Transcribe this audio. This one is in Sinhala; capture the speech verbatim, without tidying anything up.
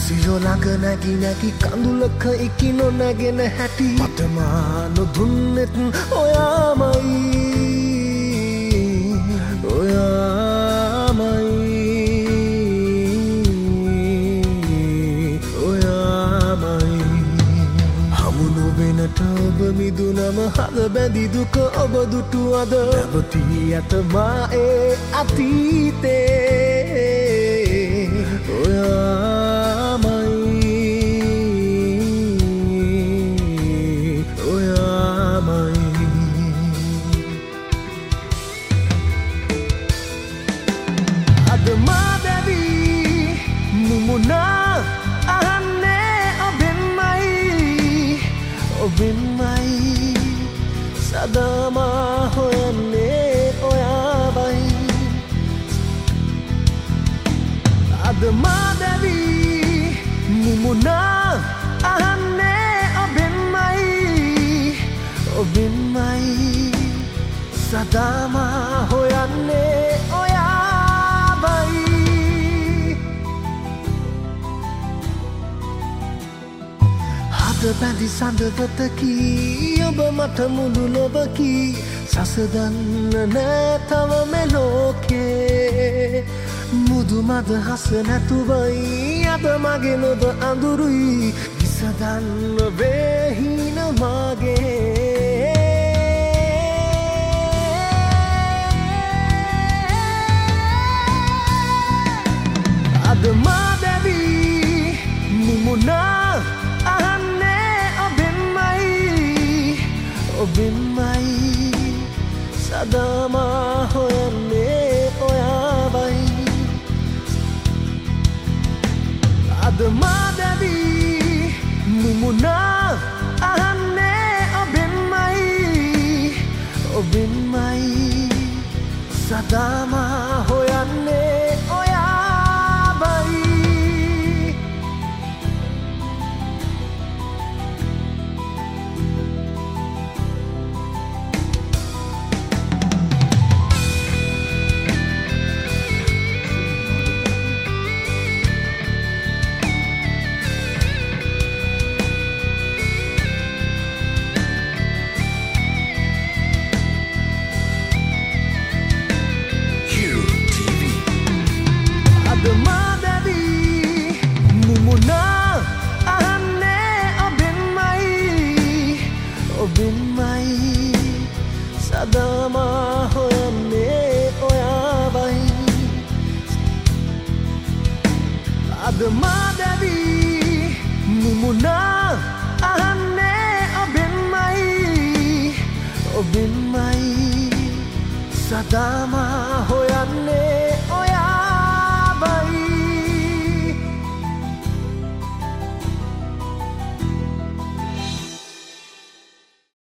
සියෝ ළඟ නැගි නැගි කඳුලක ඉකි නොනැගෙන හැටි මටමා නොදුන්නෙත් ඔයාමයි ඔයාමයි ඔයාමයි හමු නොවෙනට ඔබ මිදුනම හද බැඳි දුක ඔබ දුටු අද නැවතී ඇත මා ඒ අතීතේ ඔයාමයි ඔයාමයි අද මා දැවි මුමුණා අහන්නේ ඔබෙන්මයි ඔබෙන්මයි සදාමා හොයන්නේ ඔයාමයි අද මා දැවි මුමුණා අහන්නේ ඔබෙන්මයි ඔබෙන්මයි සදාමා හොයන්නේ ඔයාමයි හද බැඳි සඳවතකි ඔබ මට මුළු ලොබකි සසදන්න නෑ තව මෙලෝකේ මුදු මද හස නැතුවයි අද මගේ නොද අඳුරුයි විසදන්න වේහින මගේ අද මා දැවි මුමුණා අහන්නේ ඔබෙන්මයි ඔබෙන්මයි සදාමා හොයන්නේ ඔයාමයි අද මා දැවි මුමුණා අහන්නේ ඔබෙන්මයි ඔබෙන්මයි සදාමා හොයන්නේ ඔයාමයි සදාමා හොයන්නේ ඔයාමයි අද මා දැවි මුමුණා අහන්නේ ඔබෙන්මයි ඔබෙන්මයි සදාමා